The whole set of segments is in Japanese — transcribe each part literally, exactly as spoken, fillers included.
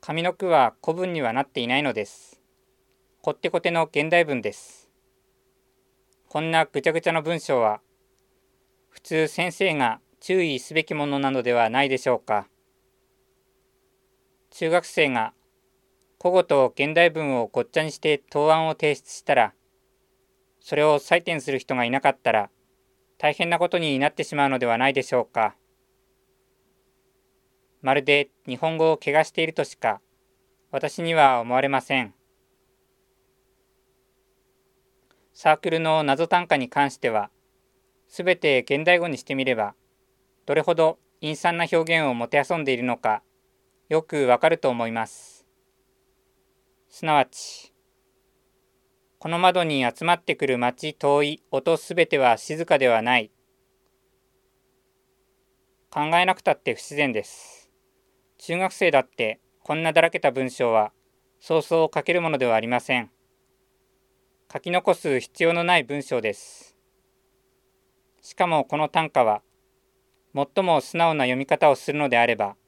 上の句は古文にはなっていないのです。こってこての現代文です。こんなぐちゃぐちゃの文章は、普通先生が注意すべきものなのではないでしょうか。中学生が古語と現代文をごっちゃにして答案を提出したら、それを採点する人がいなかったら、大変なことになってしまうのではないでしょうか。まるで日本語を汚しているとしか私には思われません。サークルの謎短歌に関しては、すべて現代語にしてみれば、どれほど陰惨な表現をもてあそんでいるのか、よくわかると思います。すなわち、この窓に集まってくる街遠い音すべては静かではない。考えなくたって不自然です。中学生だってこんなだらけた文章はそうそう書けるものではありません。書き残す必要のない文章です。しかもこの短歌は最も素直な読み方をするのであれば、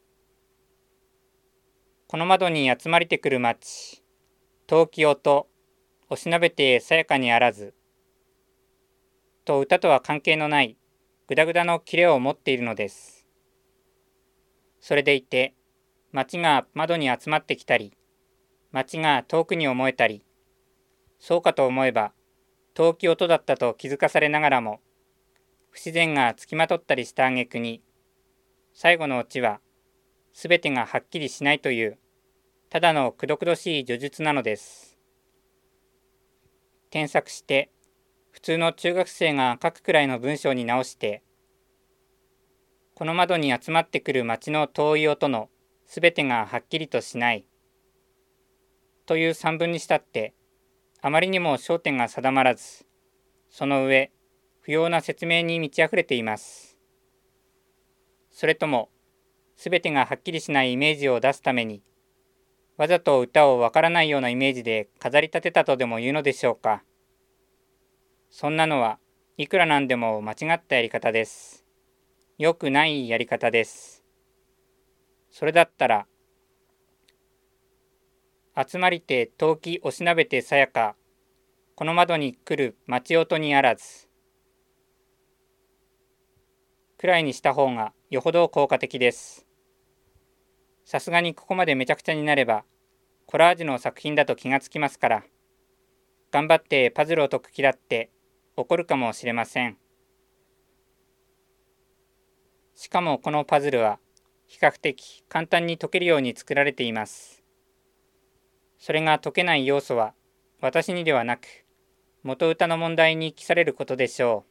この窓に集まりてくる街、遠き音、おしなべてさやかにあらず、と歌とは関係のないぐだぐだのキレを持っているのです。それでいて、街が窓に集まってきたり、街が遠くに思えたり、そうかと思えば、遠き音だったと気づかされながらも、不自然がつきまとったりした挙句に、最後のオチは、すべてがはっきりしないという、ただのくどくどしい叙述なのです。添削して、普通の中学生が書くくらいの文章に直して、この窓に集まってくる街の遠い音のすべてがはっきりとしないという三文にしたってあまりにも焦点が定まらず、その上不要な説明に満ち溢れています。それともすべてがはっきりしないイメージを出すためにわざと歌をわからないようなイメージで飾り立てたとでも言うのでしょうか。そんなのはいくらなんでも間違ったやり方です。良くないやり方です。それだったら、集まりて遠きおしなべてさやか、この窓に来る街音にあらず、くらいにした方がよほど効果的です。さすがにここまでめちゃくちゃになれば、コラージュの作品だと気がつきますから、頑張ってパズルを解く気だって怒るかもしれません。しかもこのパズルは比較的簡単に解けるように作られています。それが解けない要素は私にではなく元歌の問題に記されることでしょう。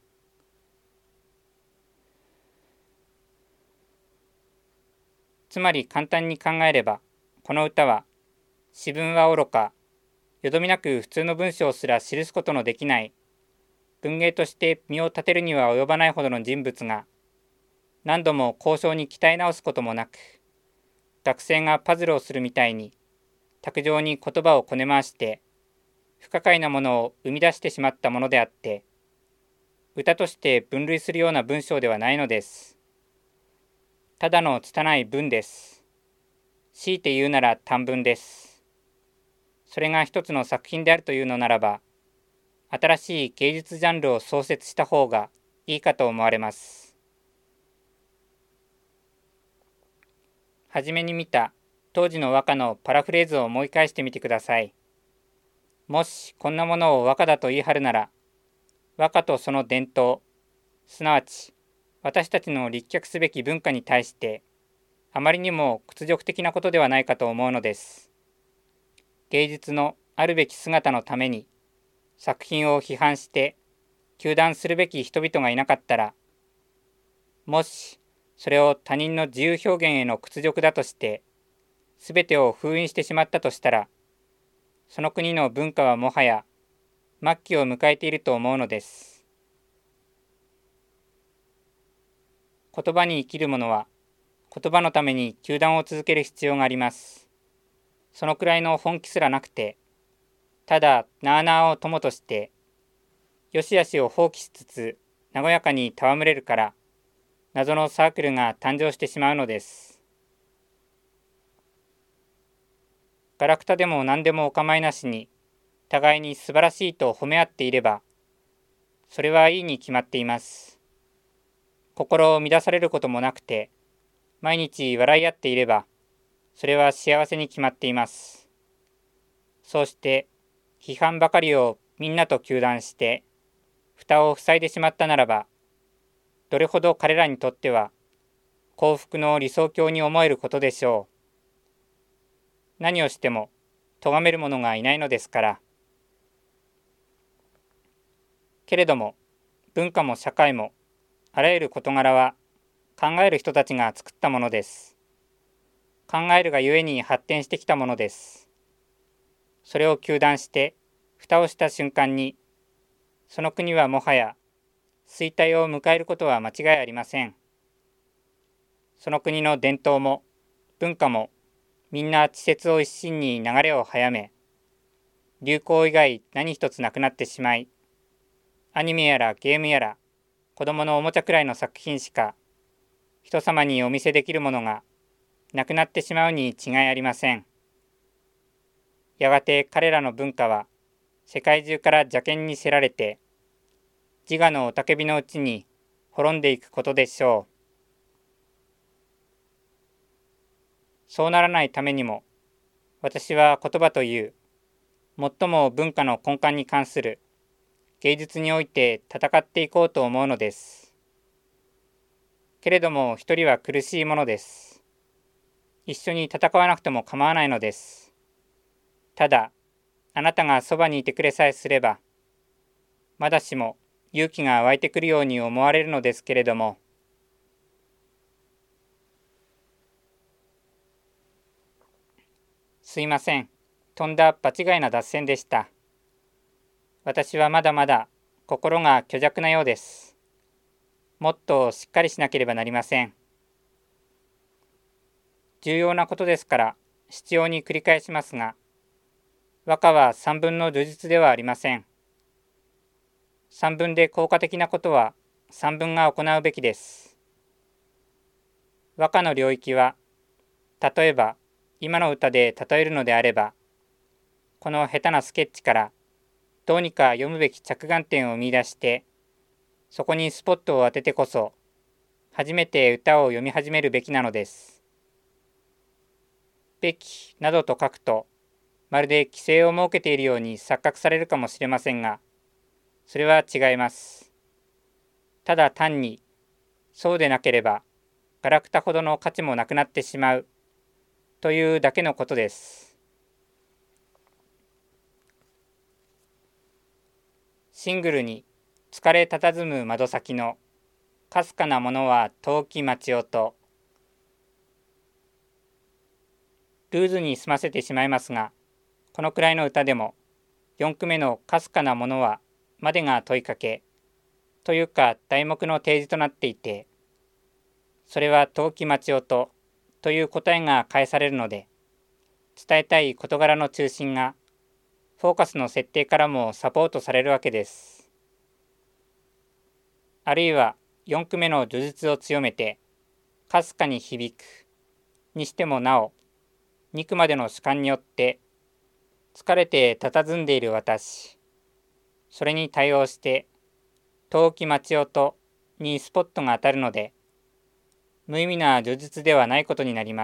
つまり簡単に考えればこの歌は詩文はおろかよどみなく普通の文章すら記すことのできない文芸として身を立てるには及ばないほどの人物が何度も交渉に鍛え直すこともなく、学生がパズルをするみたいに卓上に言葉をこね回して不可解なものを生み出してしまったものであって、歌として分類するような文章ではないのです。ただの拙い文です。強いて言うなら短文です。それが一つの作品であるというのならば、新しい芸術ジャンルを創設した方がいいかと思われます。はじめに見た当時の和歌のパラフレーズを思い返してみてください。もしこんなものを和歌だと言い張るなら、和歌とその伝統、すなわち私たちの立脚すべき文化に対して、あまりにも屈辱的なことではないかと思うのです。芸術のあるべき姿のために、作品を批判して、糾弾するべき人々がいなかったら、もし、それを他人の自由表現への屈辱だとして、すべてを封印してしまったとしたら、その国の文化はもはや末期を迎えていると思うのです。言葉に生きる者は、言葉のために糾弾を続ける必要があります。そのくらいの本気すらなくて、ただなあなあを友として、よしあしを放棄しつつ、和やかに戯れるから、謎のサークルが誕生してしまうのです。 ガラクタでも何でもお構いなしに、互いに素晴らしいと褒め合っていれば、それはいいに決まっています。心を乱されることもなくて、毎日笑い合っていれば、それは幸せに決まっています。そうして、批判ばかりをみんなと糾弾して、蓋を塞いでしまったならば、どれほど彼らにとっては、幸福の理想郷に思えることでしょう。何をしても、咎める者がいないのですから。けれども、文化も社会も、あらゆる事柄は、考える人たちが作ったものです。考えるがゆえに発展してきたものです。それを糾弾して、蓋をした瞬間に、その国はもはや、衰退を迎えることは間違いありません。その国の伝統も、文化も、みんな稚拙を一身に流れを早め、流行以外何一つなくなってしまい、アニメやらゲームやら、子供のおもちゃくらいの作品しか、人様にお見せできるものが、なくなってしまうに違いありません。やがて彼らの文化は、世界中から邪険にせられて、自我の雄たけびのうちに滅んでいくことでしょう。そうならないためにも、私は言葉という、最も文化の根幹に関する芸術において戦っていこうと思うのです。けれども一人は苦しいものです。一緒に戦わなくても構わないのです。ただ、あなたがそばにいてくれさえすれば、まだしも勇気が湧いてくるように思われるのですけれども、すいません。とんだ場違いな脱線でした。私はまだまだ心が虚弱なようです。もっとしっかりしなければなりません。重要なことですから必要に繰り返しますが、和歌は三分の叙述ではありません。三分で効果的なことは三分が行うべきです。和歌の領域は、例えば今の歌で例えるのであれば、この下手なスケッチからどうにか読むべき着眼点を見出して、そこにスポットを当ててこそ、初めて歌を読み始めるべきなのです。べきなどと書くと、まるで規制を設けているように錯覚されるかもしれませんが、それは違います。ただ単に、そうでなければ、ガラクタほどの価値もなくなってしまう、というだけのことです。シングルに疲れ佇む窓先のかすかなものは遠き町音。ルーズに済ませてしまいますが、このくらいの歌でもよん句目のかすかなものはまでが問いかけというか題目の提示となっていて、それは遠き町音という答えが返されるので、伝えたい事柄の中心がフォーカスの設定からもサポートされるわけです。あるいはよん句目の叙述を強めて、かすかに響くにしてもなお、に句までの主観によって、疲れて佇んでいる私、それに対応して、遠き町音にスポットが当たるので、無意味な叙述ではないことになります。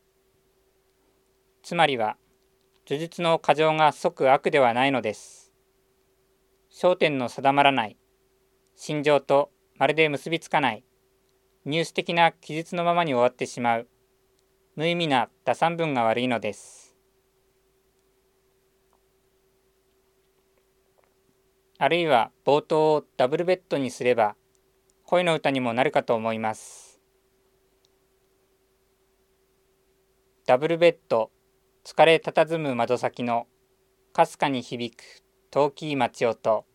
つまりは、叙述の過剰が即悪ではないのです。焦点の定まらない、心情とまるで結びつかない、入手的な記述のままに終わってしまう、無意味な打算文が悪いのです。あるいは冒頭をダブルベッドにすれば、恋の歌にもなるかと思います。ダブルベッド、疲れ佇む窓先のかすかに響く遠きい町音。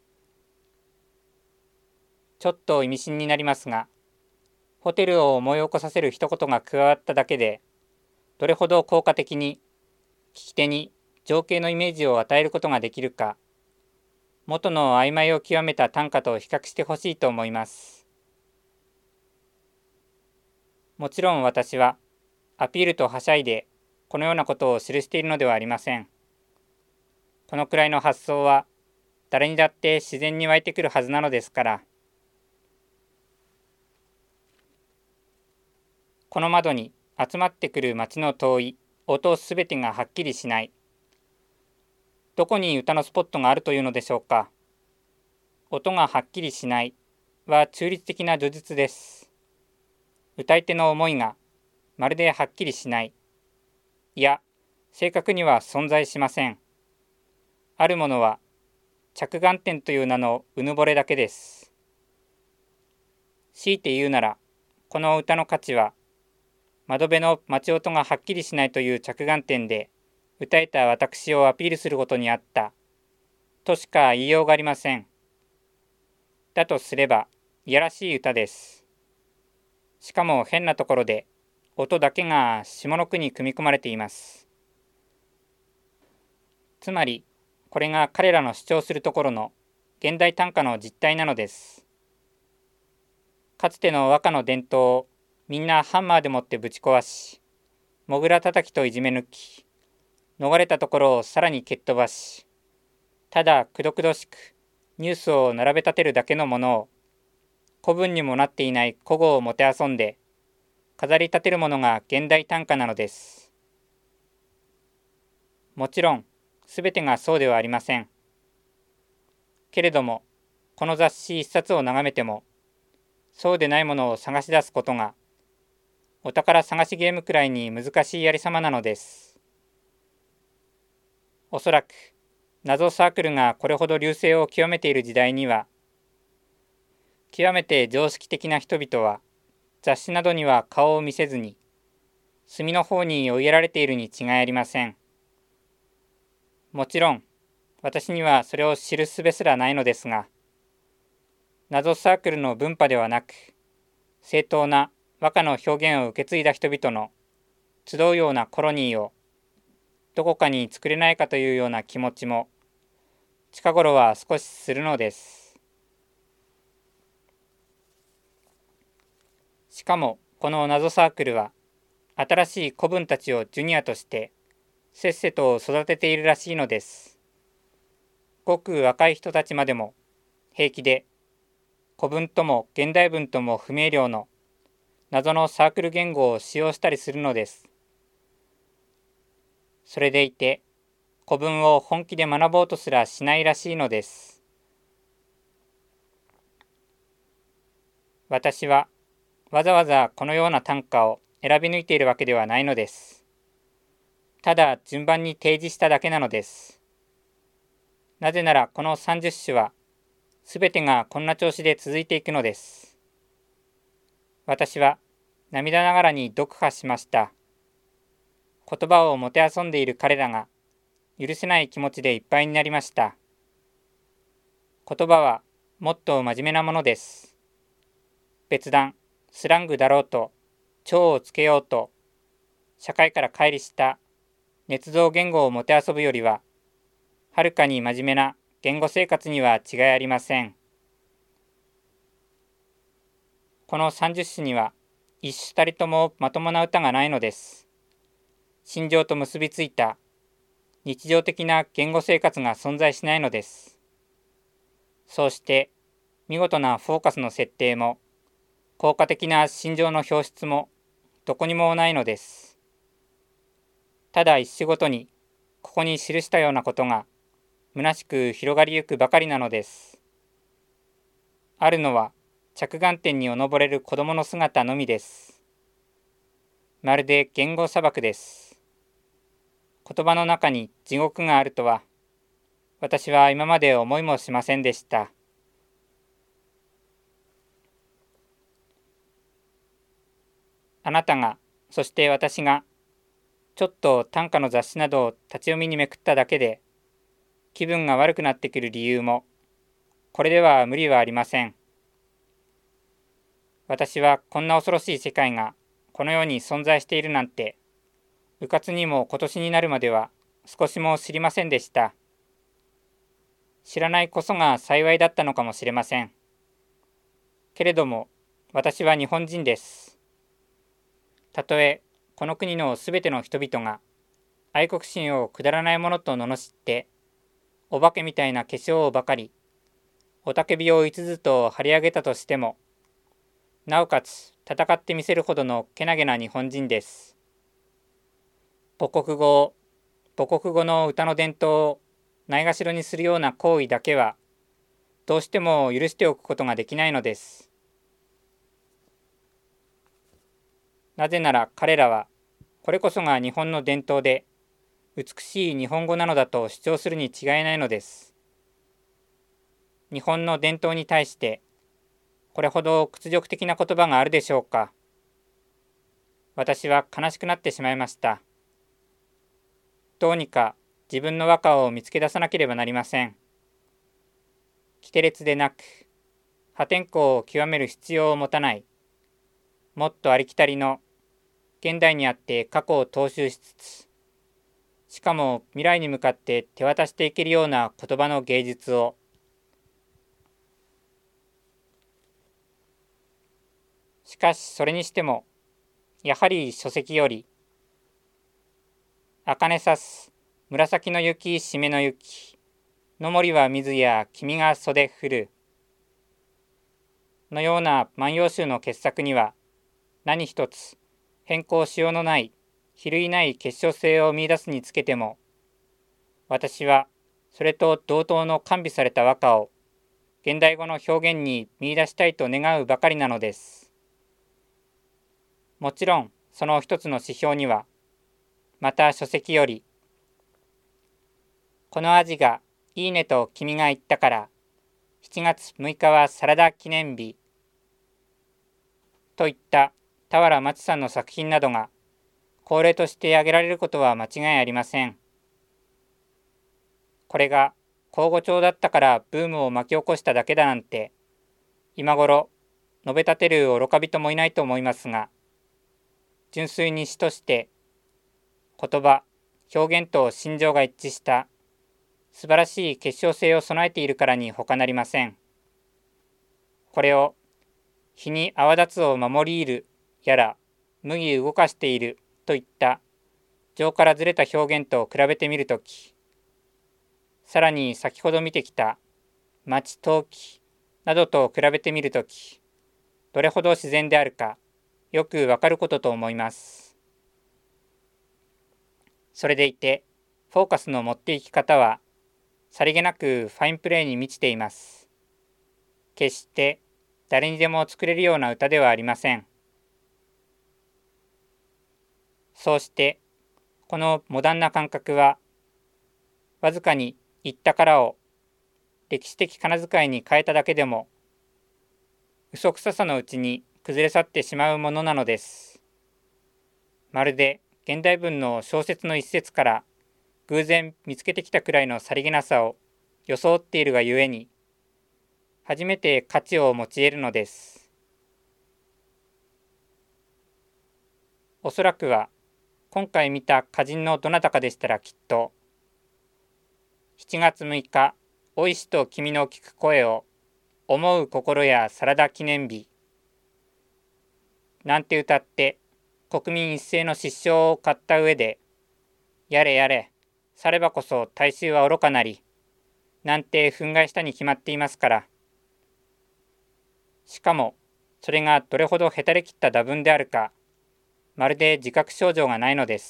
ちょっと意味深になりますが、ホテルを思い起こさせる一言が加わっただけで、どれほど効果的に聞き手に情景のイメージを与えることができるか、元の曖昧を極めた短歌と比較してほしいと思います。もちろん私はアピールとはしゃいでこのようなことを記しているのではありません。このくらいの発想は誰にだって自然に湧いてくるはずなのですから。この窓に集まってくる街の遠い音すべてがはっきりしない。どこに歌のスポットがあるというのでしょうか。音がはっきりしないは中立的な叙述です。歌い手の思いがまるではっきりしない。いや、正確には存在しません。あるものは着眼点という名のうぬぼれだけです。強いて言うなら、この歌の価値は窓辺の街音がはっきりしないという着眼点で歌えた私をアピールすることにあったとしか言いようがありません。だとすればいやらしい歌です。しかも変なところで音だけが下の句に組み込まれています。つまりこれが彼らの主張するところの現代短歌の実態なのです。かつての和歌の伝統をみんなハンマーでもってぶち壊し、もぐらたたきといじめ抜き、逃れたところをさらに蹴っ飛ばし、ただくどくどしくニュースを並べ立てるだけのものを、古文にもなっていない古語をもてあそんで、飾り立てるものが現代短歌なのです。もちろん、すべてがそうではありません。けれども、この雑誌一冊を眺めても、そうでないものを探し出すことが、お宝探しゲームくらいに難しいやりさまなのです。おそらく、謎サークルがこれほど隆盛を極めている時代には、極めて常識的な人々は、雑誌などには顔を見せずに、隅の方に追いやられているに違いありません。もちろん、私にはそれを知るすべすらないのですが、謎サークルの分派ではなく、正当な和歌の表現を受け継いだ人々の集うようなコロニーをどこかに作れないかというような気持ちも近頃は少しするのです。しかもこの謎サークルは新しい子分たちをジュニアとしてせっせと育てているらしいのです。ごく若い人たちまでも平気で古文とも現代文とも不明瞭の謎のサークル言語を使用したりするのです。それでいて古文を本気で学ぼうとすらしないらしいのです。私はわざわざこのような短歌を選び抜いているわけではないのです。ただ順番に提示しただけなのです。なぜならこのさんじゅっしゅはすべてがこんな調子で続いていくのです。私は涙ながらに読破しました。言葉をもてあそんでいる彼らが許せない気持ちでいっぱいになりました。言葉はもっと真面目なものです。別段スラングだろうと超をつけようと社会から乖離した捏造言語をもてあそぶよりははるかに真面目な言語生活には違いありません。このさんじゅっしには一種たりともまともな歌がないのです。心情と結びついた日常的な言語生活が存在しないのです。そうして見事なフォーカスの設定も効果的な心情の表出もどこにもないのです。ただ一種ごとにここに記したようなことが虚しく広がりゆくばかりなのです。あるのは着眼点におのぼれる子供の姿のみです。まるで言語砂漠です。言葉の中に地獄があるとは私は今まで思いもしませんでした。あなたが、そして私がちょっと短歌の雑誌などを立ち読みにめくっただけで気分が悪くなってくる理由もこれでは無理はありません。私はこんな恐ろしい世界がこの世に存在しているなんてうかつにも今年になるまでは少しも知りませんでした。知らないこそが幸いだったのかもしれません。けれども私は日本人です。たとえこの国のすべての人々が愛国心をくだらないものと罵って、お化けみたいな化粧をばかり、雄たけびを五つと張り上げたとしても、なおかつ戦ってみせるほどのけなげな日本人です。母国語を、母国語の歌の伝統をないがしろにするような行為だけは、どうしても許しておくことができないのです。なぜなら彼らは、これこそが日本の伝統で、美しい日本語なのだと主張するに違いないのです。日本の伝統に対して、これほど屈辱的な言葉があるでしょうか。私は悲しくなってしまいました。どうにか自分の和歌を見つけ出さなければなりません。規定列でなく、破天荒を極める必要を持たない、もっとありきたりの、現代にあって過去を踏襲しつつ、しかも未来に向かって手渡していけるような言葉の芸術を、しかしそれにしても、やはり書籍より、茜さす紫の雪締めの雪、の森は水や君が袖振る、のような万葉集の傑作には、何一つ変更しようのない、比類ない結晶性を見出すにつけても、私はそれと同等の完備された和歌を、現代語の表現に見出したいと願うばかりなのです。もちろんその一つの指標には、また書籍より、この味がいいねと君が言ったから、しちがつむいかはサラダ記念日、といった俵万智さんの作品などが、恒例として挙げられることは間違いありません。これが口語調だったからブームを巻き起こしただけだなんて、今頃述べ立てる愚か人もいないと思いますが、純粋に詩として言葉、表現と心情が一致した素晴らしい結晶性を備えているからに他なりません。これを日に泡立つを守りいるやら麦動かしているといった情からずれた表現と比べてみるとき、さらに先ほど見てきた町陶器などと比べてみるとき、どれほど自然であるかよくわかることと思います。それでいて、フォーカスの持っていき方は、さりげなくファインプレーに満ちています。決して誰にでも作れるような歌ではありません。そうして、このモダンな感覚は、わずかに言ったからを歴史的仮名遣いに変えただけでも、嘘くささのうちに崩れ去ってしまうものなのです。まるで現代文の小説の一節から偶然見つけてきたくらいのさりげなさを装っているがゆえに、初めて価値を持ち得るのです。おそらくは今回見た歌人のどなたかでしたらきっと、しちがつむいか、おいしと君の聞く声を思う心やサラダ記念日なんて歌って国民一斉の失笑を買った上で、やれやれ、さればこそ大衆は愚かなり、なんて憤慨したに決まっていますから。しかも、それがどれほどへたれきった打分であるか、まるで自覚症状がないのです。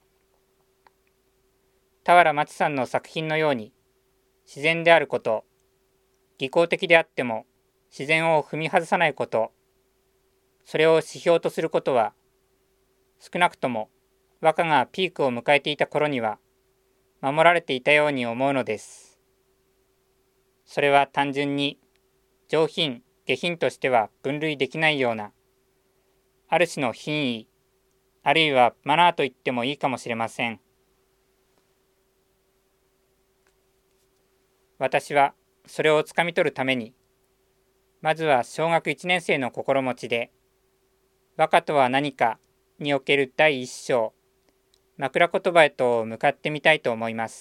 俵万智さんの作品のように、自然であること、技巧的であっても自然を踏み外さないこと、それを指標とすることは、少なくとも和歌がピークを迎えていた頃には守られていたように思うのです。それは単純に上品、下品としては分類できないような、ある種の品位、あるいはマナーと言ってもいいかもしれません。私はそれをつかみ取るために、まずは小学いちねん生の心持ちで、和歌とは何かにおける第一章、枕言葉へと向かってみたいと思います。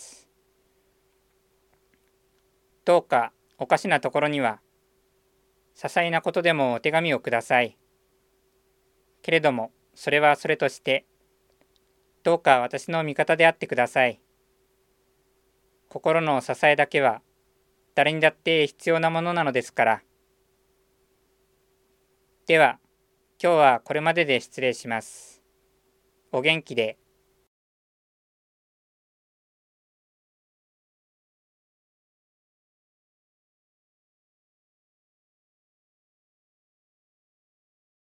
どうかおかしなところには、些細なことでもお手紙をください。けれども、それはそれとして、 どうか私の味方であってください。心の支えだけは誰にだって必要なものなのですから。では、今日はこれまでで失礼します。お元気で。